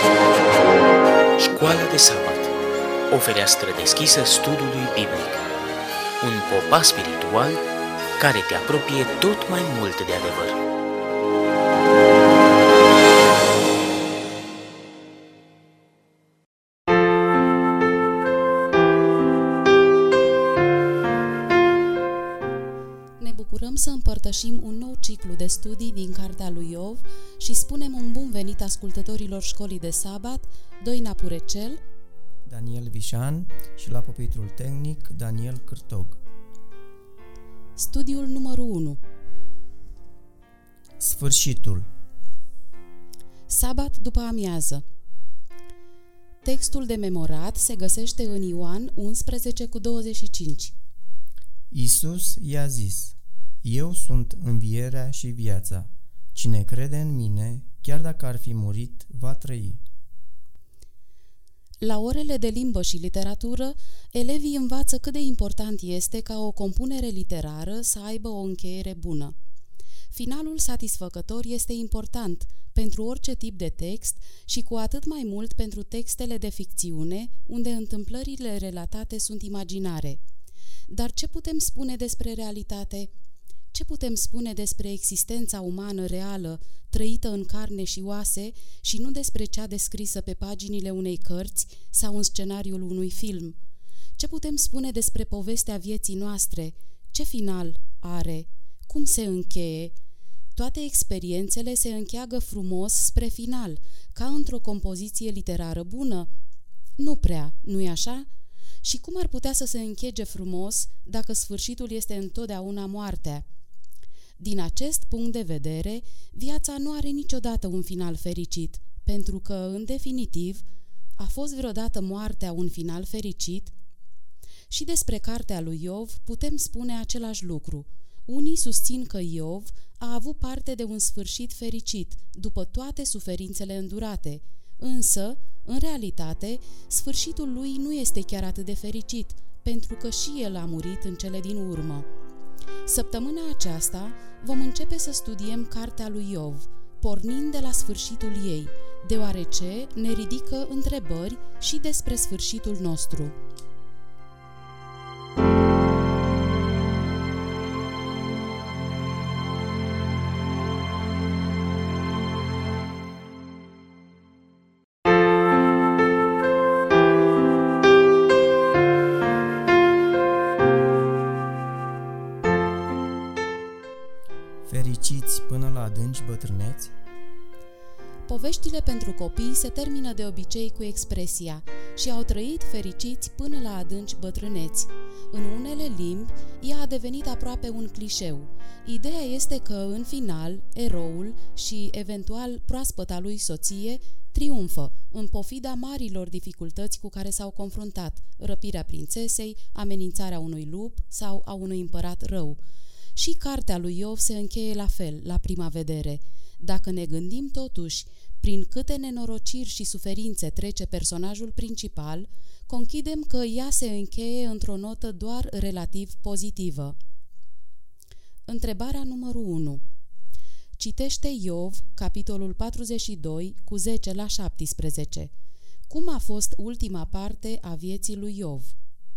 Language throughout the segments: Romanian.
Școala de sabat, o fereastră deschisă studiului biblic, un popas spiritual care te apropie tot mai mult de adevăr. Ne bucurăm să împărtășim un nou ciclu de studii din Cartea lui Iov și spunem un bun venit ascultătorilor școlii de sabat, Doina Purecel, Daniel Vișan și la pupitrul tehnic Daniel Cârtog. Studiul numărul 1. Sfârșitul. Sabat după amiază. Textul de memorat se găsește în Ioan 11:25. Iisus i-a zis: Eu sunt învierea și viața. Cine crede în mine, chiar dacă ar fi murit, va trăi. La orele de limbă și literatură, elevii învață cât de important este ca o compunere literară să aibă o încheiere bună. Finalul satisfăcător este important pentru orice tip de text și cu atât mai mult pentru textele de ficțiune, unde întâmplările relatate sunt imaginare. Dar ce putem spune despre realitate? Ce putem spune despre existența umană reală, trăită în carne și oase, și nu despre cea descrisă pe paginile unei cărți sau în scenariul unui film? Ce putem spune despre povestea vieții noastre? Ce final are? Cum se încheie? Toate experiențele se încheagă frumos spre final, ca într-o compoziție literară bună? Nu prea, nu-i așa? Și cum ar putea să se închege frumos dacă sfârșitul este întotdeauna moartea? Din acest punct de vedere, viața nu are niciodată un final fericit, pentru că, în definitiv, a fost vreodată moartea un final fericit? Și despre cartea lui Iov putem spune același lucru. Unii susțin că Iov a avut parte de un sfârșit fericit după toate suferințele îndurate, însă, în realitate, sfârșitul lui nu este chiar atât de fericit, pentru că și el a murit în cele din urmă. Săptămâna aceasta vom începe să studiem cartea lui Iov, pornind de la sfârșitul ei, deoarece ne ridică întrebări și despre sfârșitul nostru. Fericiți până la adânci bătrâneți? Poveștile pentru copii se termină de obicei cu expresia și au trăit fericiți până la adânci bătrâneți. În unele limbi, ea a devenit aproape un clișeu. Ideea este că, în final, eroul și, eventual, proaspăta lui soție triumfă, în pofida marilor dificultăți cu care s-au confruntat, răpirea prințesei, amenințarea unui lup sau a unui împărat rău. Și cartea lui Iov se încheie la fel, la prima vedere. Dacă ne gândim totuși prin câte nenorociri și suferințe trece personajul principal, conchidem că ea se încheie într-o notă doar relativ pozitivă. Întrebarea numărul 1. Citește Iov, capitolul 42, cu 10 la 17. Cum a fost ultima parte a vieții lui Iov?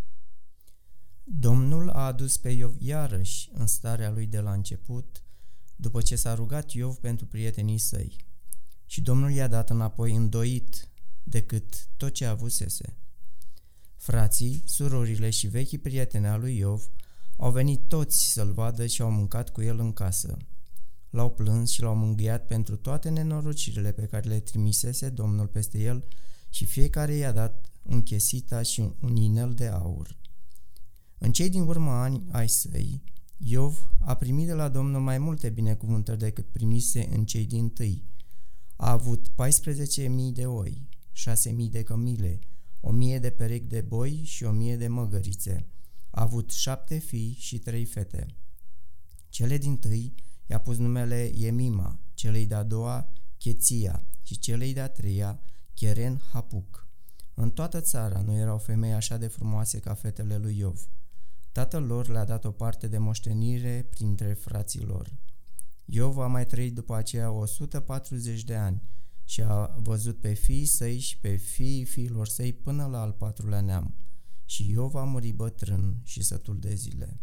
Domnul a adus pe Iov iarăși în starea lui de la început, după ce s-a rugat Iov pentru prietenii săi. Și Domnul i-a dat înapoi îndoit decât tot ce avusese. Frații, surorile și vechii prieteni al lui Iov au venit toți să-l vadă și au mâncat cu el în casă. L-au plâns și l-au mângâiat pentru toate nenorocirile pe care le trimisese Domnul peste el și fiecare i-a dat un chesita și un inel de aur. În cei din urmă ani ai săi, Iov a primit de la Domnul mai multe binecuvântări decât primise în cei dintâi. A avut 14.000 de oi, 6.000 de cămile, 1.000 de perechi de boi și 1.000 de măgărițe. A avut 7 fii și 3 fete. Cele dintâi i-a pus numele Emima, celei de-a doua Cheția și celei de-a treia Cheren Hapuc. În toată țara nu erau femei așa de frumoase ca fetele lui Iov. Tatăl lor le-a dat o parte de moștenire printre frații lor. Iov a mai trăit după aceea 140 de ani și a văzut pe fiii săi și pe fiii fiilor săi până la al 4-lea neam. Și Iov a murit bătrân și sătul de zile.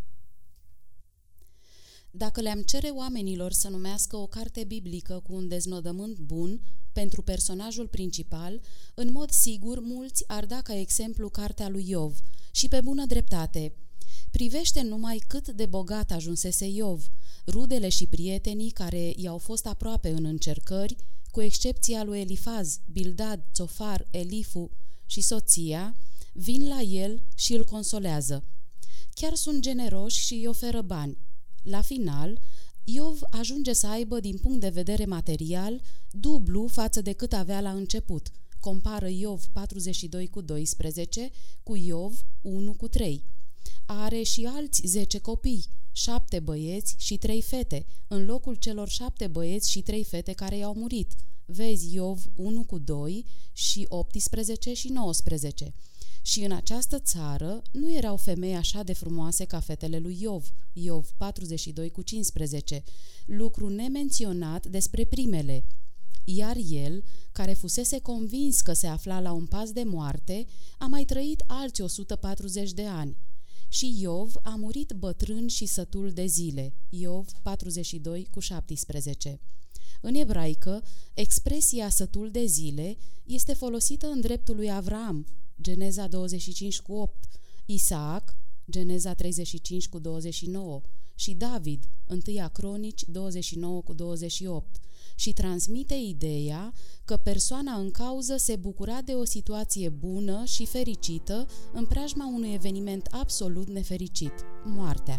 Dacă le-am cere oamenilor să numească o carte biblică cu un deznodământ bun pentru personajul principal, în mod sigur mulți ar da ca exemplu cartea lui Iov, și pe bună dreptate. Privește numai cât de bogat ajunsese Iov. Rudele și prietenii care i-au fost aproape în încercări, cu excepția lui Elifaz, Bildad, Tsofar, Elifu și soția, vin la el și îl consolează. Chiar sunt generoși și îi oferă bani. La final, Iov ajunge să aibă, din punct de vedere material, dublu față de cât avea la început. Compară Iov 42:12 cu Iov 1:3. Are și alți 10 copii, 7 băieți și 3 fete, în locul celor 7 băieți și 3 fete care i-au murit. Vezi Iov 1:2 și 18 și 19. Și în această țară nu erau femei așa de frumoase ca fetele lui Iov, Iov 42:15, lucru nemenționat despre primele. Iar el, care fusese convins că se afla la un pas de moarte, a mai trăit alți 140 de ani. Și Iov a murit bătrân și sătul de zile, Iov 42:17. În ebraică, expresia sătul de zile este folosită în dreptul lui Avraam, Geneza 25:8, Isaac, Geneza 35:29 și David, 1 Cronici 29:28, și transmite ideea că persoana în cauză se bucura de o situație bună și fericită în preajma unui eveniment absolut nefericit, moartea.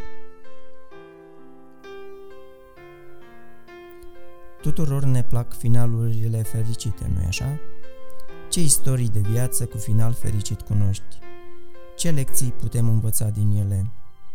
Tuturor ne plac finalurile fericite, nu-i așa? Ce istorii de viață cu final fericit cunoști? Ce lecții putem învăța din ele?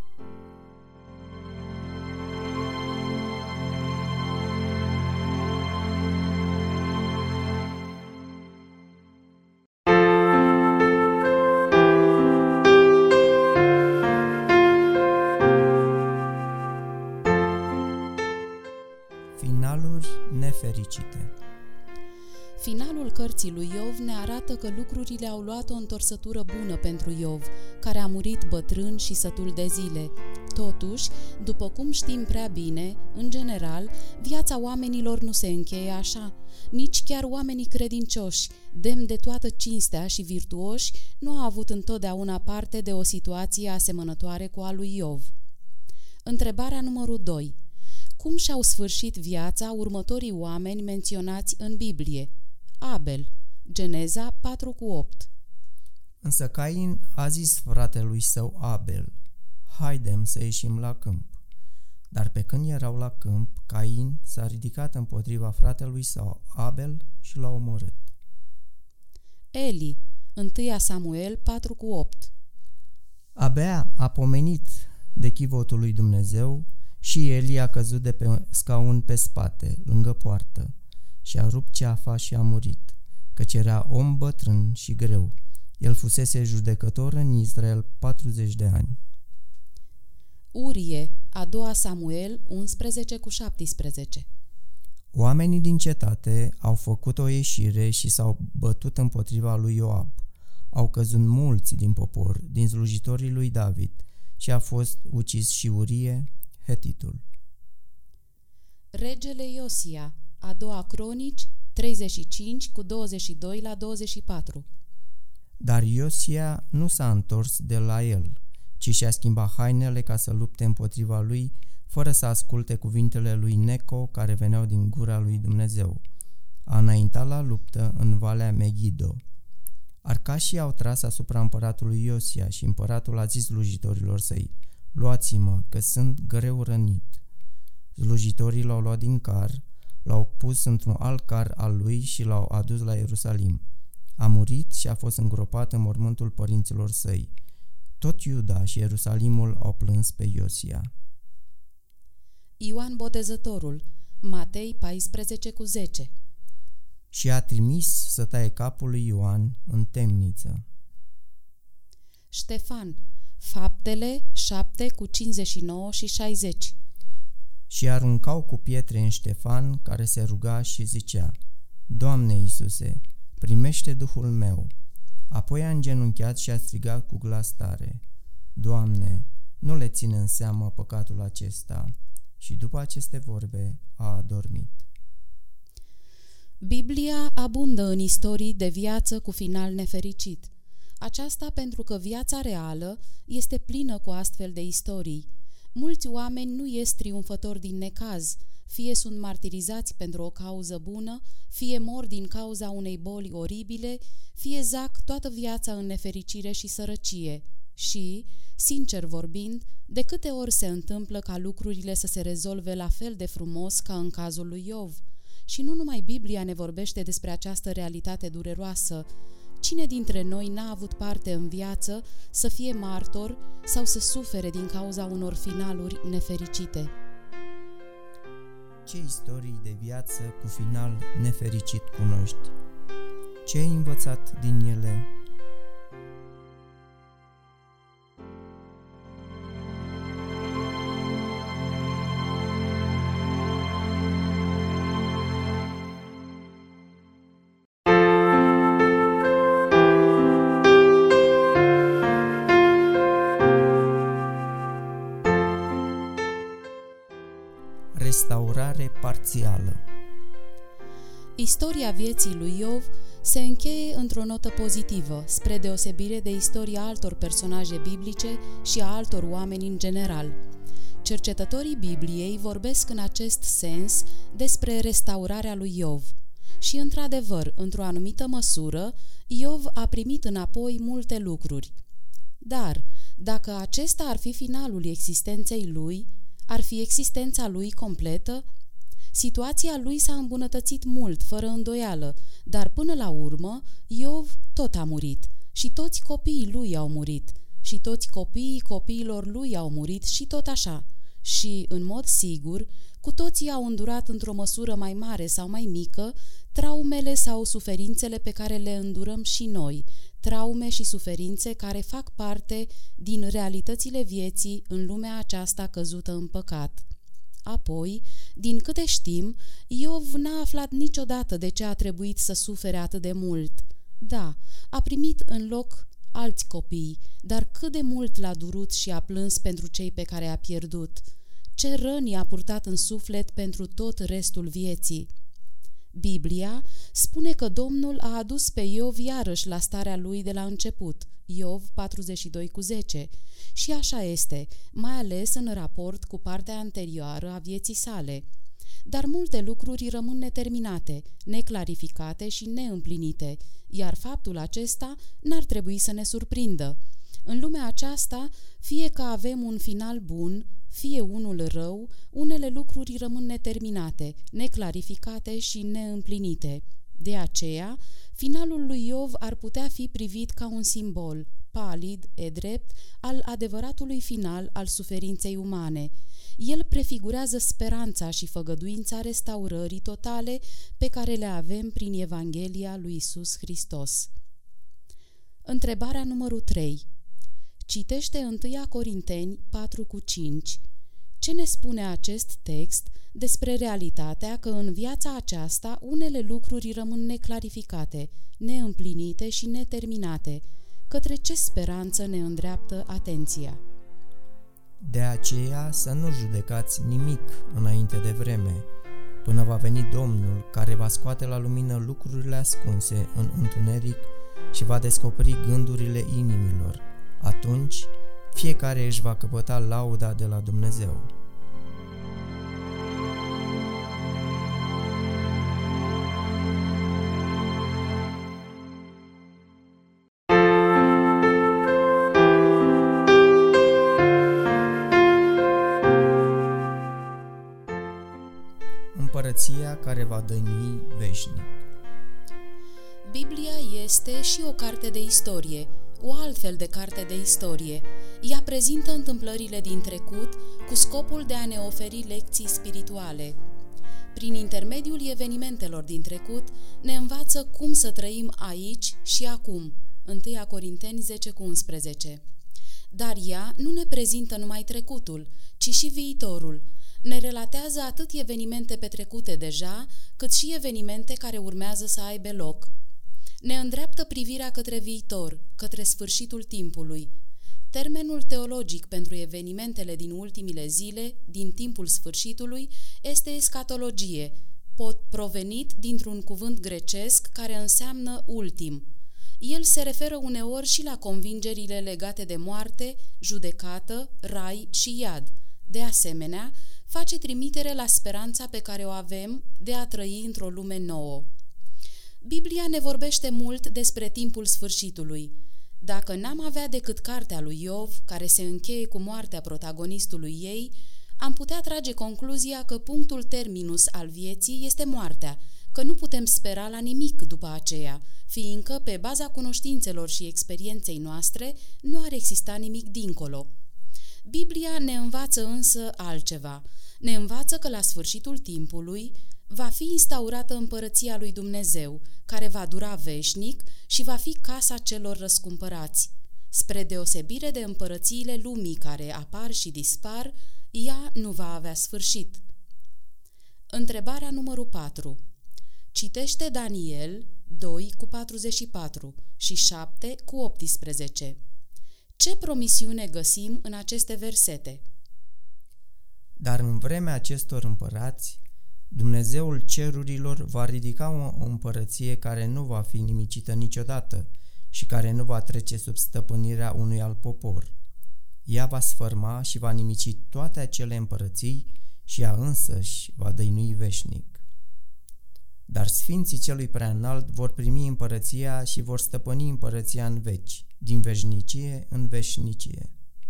Finaluri nefericite. Finalul cărții lui Iov ne arată că lucrurile au luat o întorsătură bună pentru Iov, care a murit bătrân și sătul de zile. Totuși, după cum știm prea bine, în general, viața oamenilor nu se încheie așa. Nici chiar oamenii credincioși, demni de toată cinstea și virtuoși, nu au avut întotdeauna parte de o situație asemănătoare cu a lui Iov. Întrebarea numărul 2. Cum și-au sfârșit viața următorii oameni menționați în Biblie? Abel, Geneza 4:8. Însă Cain a zis fratelui său Abel: haidem să ieșim la câmp. Dar pe când erau la câmp, Cain s-a ridicat împotriva fratelui său Abel și l-a omorât. Eli, 1 Samuel 4:8. Abia a pomenit de chivotul lui Dumnezeu și Eli a căzut de pe scaun pe spate, lângă poartă, și a rupt ceafa și a murit, căci era om bătrân și greu. El fusese judecător în Israel 40 de ani. Urie, a 2 Samuel 11:17. Oamenii din cetate au făcut o ieșire și s-au bătut împotriva lui Ioab. Au căzut mulți din popor, din slujitorii lui David, și a fost ucis și Urie, hetitul. Regele Iosia, a 2 Cronici 35:22-24. Dar Iosia nu s-a întors de la el, ci și-a schimbat hainele ca să lupte împotriva lui, fără să asculte cuvintele lui Neco care veneau din gura lui Dumnezeu. A înaintat la luptă în Valea Megido. Arcașii au tras asupra împăratului Iosia și împăratul a zis slujitorilor săi: luați-mă, că sunt greu rănit. Slujitorii l-au luat din car, l-au pus într-un alt car al lui și l-au adus la Ierusalim. A murit și a fost îngropat în mormântul părinților săi. Tot Iuda și Ierusalimul au plâns pe Iosia. Ioan Botezătorul, Matei 14:10. Și a trimis să taie capul lui Ioan în temniță. Ștefan, Faptele 7:59-60. Și aruncau cu pietre în Ștefan, care se ruga și zicea: Doamne Iisuse, primește Duhul meu. Apoi a îngenunchiat și a strigat cu glas tare: Doamne, nu le ține în seamă păcatul acesta. Și după aceste vorbe a adormit. Biblia abundă în istorii de viață cu final nefericit. Aceasta pentru că viața reală este plină cu astfel de istorii. Mulți oameni nu ies triumfători din necaz, fie sunt martirizați pentru o cauză bună, fie mor din cauza unei boli oribile, fie zac toată viața în nefericire și sărăcie. Și, sincer vorbind, de câte ori se întâmplă ca lucrurile să se rezolve la fel de frumos ca în cazul lui Iov? Și nu numai Biblia ne vorbește despre această realitate dureroasă. Cine dintre noi n-a avut parte în viață să fie martor sau să sufere din cauza unor finaluri nefericite? Ce istorii de viață cu final nefericit cunoști? Ce ai învățat din ele? Restaurare parțială. Istoria vieții lui Iov se încheie într-o notă pozitivă, spre deosebire de istoria altor personaje biblice și a altor oameni în general. Cercetătorii Bibliei vorbesc în acest sens despre restaurarea lui Iov. Și, într-adevăr, într-o anumită măsură, Iov a primit înapoi multe lucruri. Dar, dacă acesta ar fi finalul existenței lui, ar fi existența lui completă? Situația lui s-a îmbunătățit mult, fără îndoială, dar până la urmă, Iov tot a murit și toți copiii lui au murit și toți copiii copiilor lui au murit și tot așa. Și, în mod sigur, cu toții au îndurat într-o măsură mai mare sau mai mică traumele sau suferințele pe care le îndurăm și noi, traume și suferințe care fac parte din realitățile vieții în lumea aceasta căzută în păcat. Apoi, din câte știm, Iov n-a aflat niciodată de ce a trebuit să sufere atât de mult. Da, a primit în loc alți copii, dar cât de mult l-a durut și a plâns pentru cei pe care a pierdut. Ce răni a purtat în suflet pentru tot restul vieții. Biblia spune că Domnul a adus pe Iov iarăși la starea lui de la început, Iov 42:10, și așa este, mai ales în raport cu partea anterioară a vieții sale. Dar multe lucruri rămân neterminate, neclarificate și neîmplinite, iar faptul acesta n-ar trebui să ne surprindă. În lumea aceasta, fie că avem un final bun, fie unul rău, unele lucruri rămân neterminate, neclarificate și neîmplinite. De aceea, finalul lui Iov ar putea fi privit ca un simbol, palid, drept, al adevăratului final al suferinței umane. El prefigurează speranța și făgăduința restaurării totale pe care le avem prin Evanghelia lui Iisus Hristos. Întrebarea numărul 3. Citește 1 Corinteni 4:5. Ce ne spune acest text despre realitatea că în viața aceasta unele lucruri rămân neclarificate, neîmplinite și neterminate? Către ce speranță ne îndreaptă atenția? De aceea să nu judecați nimic înainte de vreme, până va veni Domnul, care va scoate la lumină lucrurile ascunse în întuneric și va descoperi gândurile inimilor. Atunci, fiecare își va căpăta lauda de la Dumnezeu. Împărăția care va dăinui veșnic. Biblia este și o carte de istorie, o altfel de carte de istorie. Ea prezintă întâmplările din trecut cu scopul de a ne oferi lecții spirituale. Prin intermediul evenimentelor din trecut, ne învață cum să trăim aici și acum. 1 Corinteni 10:11. Dar ea nu ne prezintă numai trecutul, ci și viitorul. ne relatează atât evenimente petrecute deja, cât și evenimente care urmează să aibă loc. Ne îndreaptă privirea către viitor, către sfârșitul timpului. Termenul teologic pentru evenimentele din ultimile zile, din timpul sfârșitului, este escatologie, provenit dintr-un cuvânt grecesc care înseamnă ultim. El se referă uneori și la convingerile legate de moarte, judecată, rai și iad. De asemenea, face trimitere la speranța pe care o avem de a trăi într-o lume nouă. Biblia ne vorbește mult despre timpul sfârșitului. Dacă n-am avea decât cartea lui Iov, care se încheie cu moartea protagonistului ei, am putea trage concluzia că punctul terminus al vieții este moartea, că nu putem spera la nimic după aceea, fiindcă, pe baza cunoștințelor și experienței noastre, nu ar exista nimic dincolo. Biblia ne învață însă altceva. Ne învață că la sfârșitul timpului va fi instaurată împărăția lui Dumnezeu, care va dura veșnic și va fi casa celor răscumpărați. Spre deosebire de împărățiile lumii care apar și dispar, ea nu va avea sfârșit. Întrebarea numărul 4. Citește Daniel 2:44 și 7:18. Ce promisiune găsim în aceste versete? Dar în vremea acestor împărați, Dumnezeul cerurilor va ridica o împărăție care nu va fi nimicită niciodată și care nu va trece sub stăpânirea unui alt popor. Ea va sfărma și va nimici toate acele împărății și ea însăși va dăinui veșnic. Dar sfinții celui preaînalt vor primi împărăția și vor stăpâni împărăția în veci, din veșnicie în veșnicie.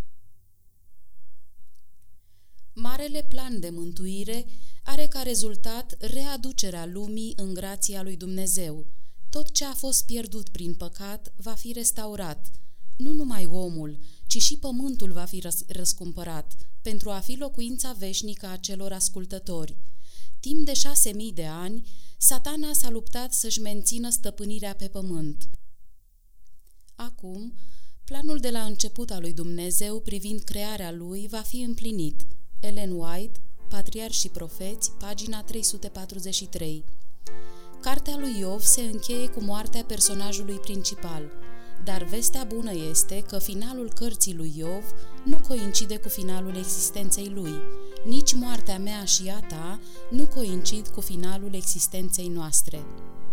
Marele plan de mântuire are ca rezultat readucerea lumii în grația lui Dumnezeu. Tot ce a fost pierdut prin păcat va fi restaurat. Nu numai omul, ci și pământul va fi răscumpărat, pentru a fi locuința veșnică a celor ascultători. Timp de 6.000 de ani, Satana s-a luptat să-și mențină stăpânirea pe pământ. Acum, planul de la început al lui Dumnezeu privind crearea lui va fi împlinit. Ellen White, Patriarhi și Profeți, pagina 343. Cartea lui Iov se încheie cu moartea personajului principal, dar vestea bună este că finalul cărții lui Iov nu coincide cu finalul existenței lui. Nici moartea mea și a ta nu coincid cu finalul existenței noastre.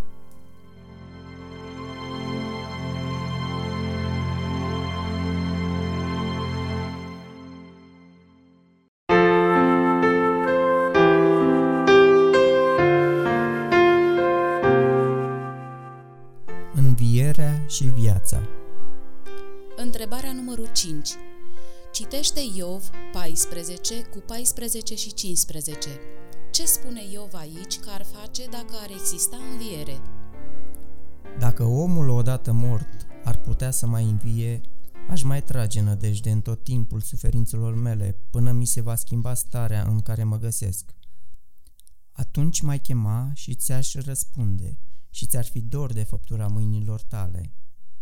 Învierea și viața. Întrebarea numărul 5. Citește Iov 14 cu 14 și 15. Ce spune Iov aici că ar face dacă ar exista înviere? Dacă omul odată mort ar putea să mai învie, aș mai trage nădejde în tot timpul suferințelor mele până mi se va schimba starea în care mă găsesc. Atunci m-ai chema și ți-aș răspunde și ți-ar fi dor de făptura mâinilor tale.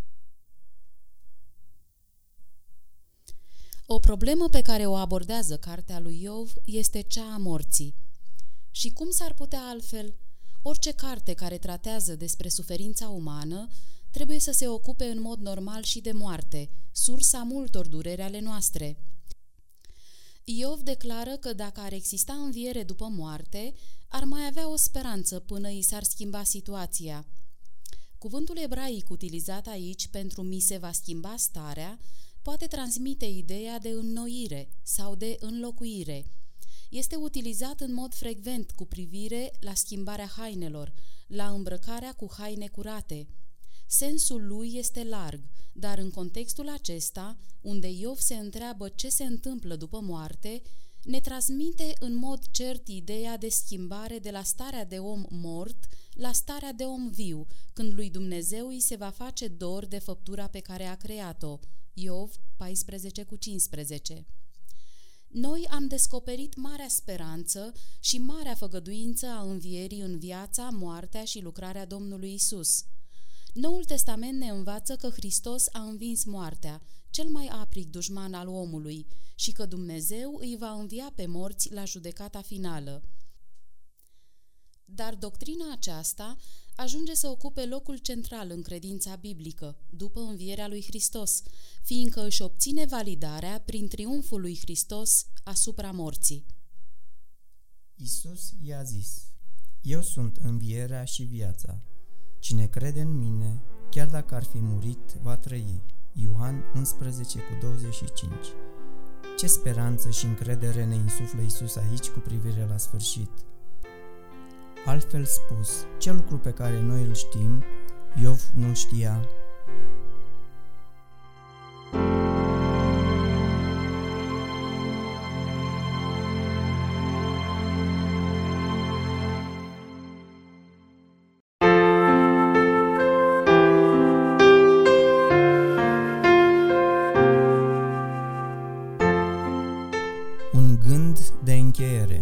O problemă pe care o abordează cartea lui Iov este cea a morții. Și cum s-ar putea altfel? Orice carte care tratează despre suferința umană trebuie să se ocupe în mod normal și de moarte, sursa multor dureri ale noastre. Iov declară că dacă ar exista înviere după moarte, ar mai avea o speranță până i s-ar schimba situația. Cuvântul ebraic utilizat aici pentru mi se va schimba starea poate transmite ideea de înnoire sau de înlocuire. Este utilizat în mod frecvent cu privire la schimbarea hainelor, la îmbrăcarea cu haine curate. Sensul lui este larg, dar în contextul acesta, unde Iov se întreabă ce se întâmplă după moarte, ne transmite în mod cert ideea de schimbare de la starea de om mort la starea de om viu, când lui Dumnezeu îi se va face dor de făptura pe care a creat-o. Iov 14:15. Noi am descoperit marea speranță și marea făgăduință a învierii în viața, moartea și lucrarea Domnului Isus. Noul Testament ne învață că Hristos a învins moartea, cel mai aprig dușman al omului, și că Dumnezeu îi va învia pe morți la judecata finală. Dar doctrina aceasta ajunge să ocupe locul central în credința biblică, după învierea lui Hristos, fiindcă își obține validarea prin triumful lui Hristos asupra morții. Iisus i-a zis: Eu sunt învierea și viața. Cine crede în mine, chiar dacă ar fi murit, va trăi. Ioan 11:25. Ce speranță și încredere ne insuflă Iisus aici cu privire la sfârșit. Altfel spus, ce lucru pe care noi îl știm, Iov nu știa. Un gând de încheiere.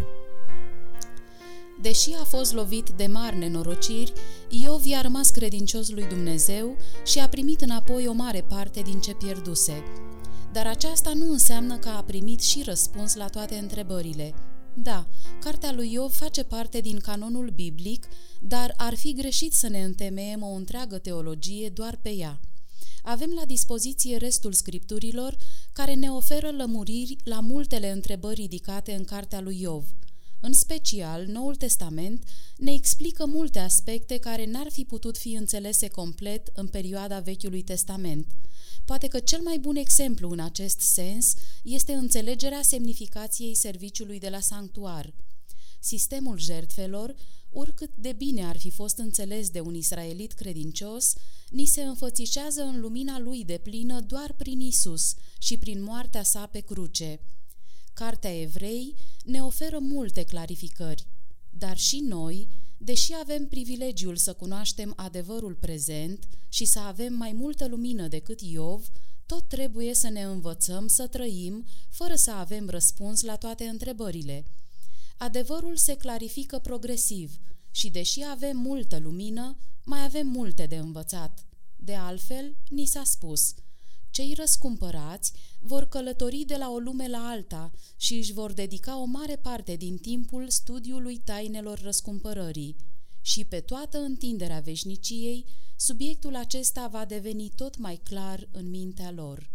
Deși a fost lovit de mari nenorociri, Iov i-a rămas credincios lui Dumnezeu și a primit înapoi o mare parte din ce pierduse. Dar aceasta nu înseamnă că a primit și răspuns la toate întrebările. Da, cartea lui Iov face parte din canonul biblic, dar ar fi greșit să ne întemeiem o întreagă teologie doar pe ea. Avem la dispoziție restul scripturilor care ne oferă lămuriri la multele întrebări ridicate în cartea lui Iov. În special, Noul Testament ne explică multe aspecte care n-ar fi putut fi înțelese complet în perioada Vechiului Testament. Poate că cel mai bun exemplu în acest sens este înțelegerea semnificației serviciului de la sanctuar. Sistemul jertfelor, oricât de bine ar fi fost înțeles de un israelit credincios, ni se înfățișează în lumina lui deplină doar prin Isus și prin moartea sa pe cruce. Cartea Evrei ne oferă multe clarificări, dar și noi, deși avem privilegiul să cunoaștem adevărul prezent și să avem mai multă lumină decât Iov, tot trebuie să ne învățăm să trăim fără să avem răspuns la toate întrebările. Adevărul se clarifică progresiv și, deși avem multă lumină, mai avem multe de învățat. De altfel, ni s-a spus: cei răscumpărați vor călători de la o lume la alta și își vor dedica o mare parte din timpul studiului tainelor răscumpărării. Și pe toată întinderea veșniciei, subiectul acesta va deveni tot mai clar în mintea lor.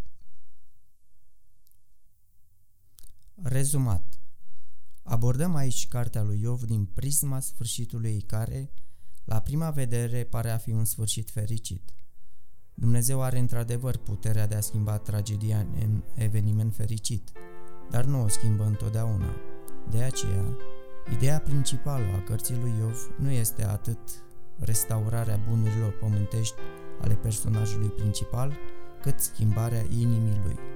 Rezumat. Abordăm aici cartea lui Iov din prisma sfârșitului care, la prima vedere, pare a fi un sfârșit fericit. Dumnezeu are într-adevăr puterea de a schimba tragedia în eveniment fericit, dar nu o schimbă întotdeauna. De aceea, ideea principală a cărții lui Iov nu este atât restaurarea bunurilor pământești ale personajului principal, cât schimbarea inimii lui.